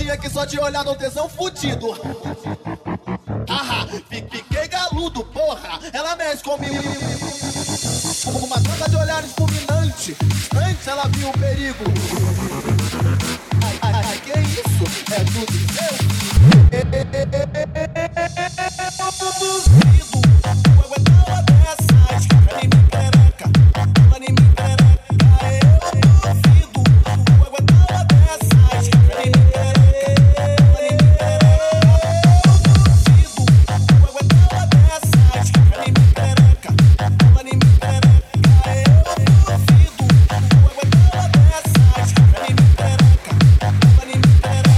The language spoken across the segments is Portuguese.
santinha que só de olhar no tesão fudido. Fiquei galudo, porra, ela mexe comigo. Uma troca de olhares fulminante, distante ela viu o perigo. Ai, que isso? É tudo seu? Eu duvido, eu aguentar uma dessas. Ela em mim pereca, ela em mim pereca. Eu duvido, eu aguentar uma dessas. Ela em mim pereca, ela em mim pereca. Eu duvido, eu aguentar uma dessas. Ela em mim pereca, ela em mim pereca. Eu duvido, eu aguentar uma dessas. Ela em mim pereca, ela em mim pereca.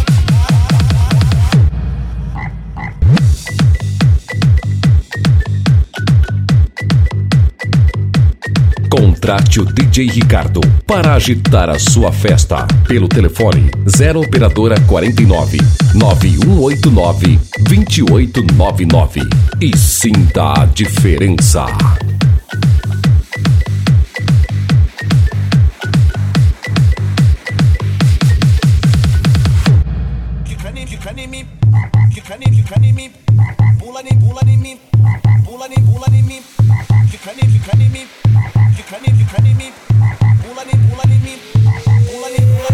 Contrate o DJ Ricardo para agitar a sua festa pelo telefone 0 operadora 49 9189 2899 e sinta a diferença. Quica em mim, quica em mim, pula em mim, pula em mim, quica em mim, quica em mim, pula em mim, pula em mim.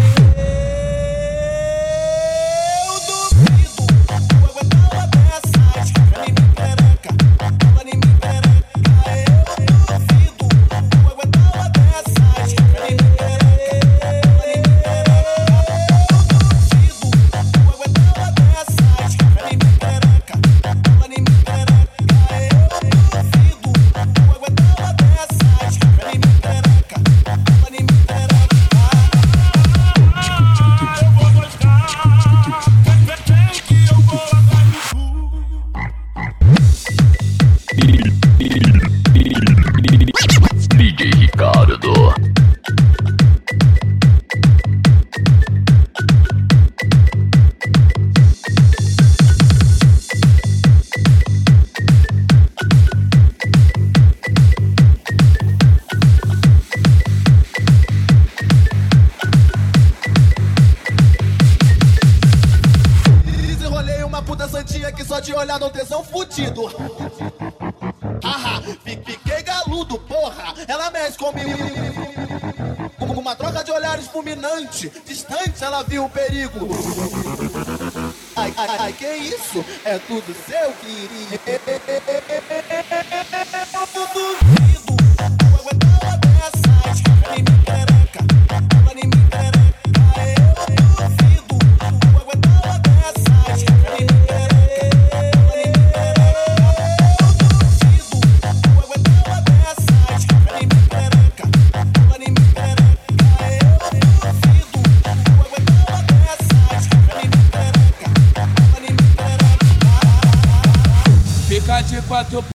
Eu duvido, eu aguentar uma dessas. Ela em mim pereca, ela em mim pereca. Eu duvido, eu aguentar uma dessas. Ela em mim pereca, ela em mim pereca. Eu duvido, eu aguentar uma dessas. Ela em mim pereca, ela em mim pereca. Eu duvido, eu aguentar uma dessas. Ela em mim pereca, ela em mim pereca. Eu vou mostrar, vem que eu vou atrás do cu. DJ Ricardo. Desenrolei uma puta santinha que só de olhar no tesão fudido. Fiquei galudo, porra, ela mexe comigo. Uma troca de olhares fulminante, distante ela viu o perigo. Ai, que isso? É tudo seu, querido. Eu duvido, eu aguentar uma dessas. Ela em mim pereca, ela em mim pereca. Eu duvido, eu aguentar uma dessas. Ela em mim pereca, ela em mim pereca. Eu duvido, eu aguentar uma dessas. Ela em mim pereca, ela em mim pereca. Eu duvido, eu aguentar uma dessas. Ela em mim pereca, ela em mim pereca. Fica de quatro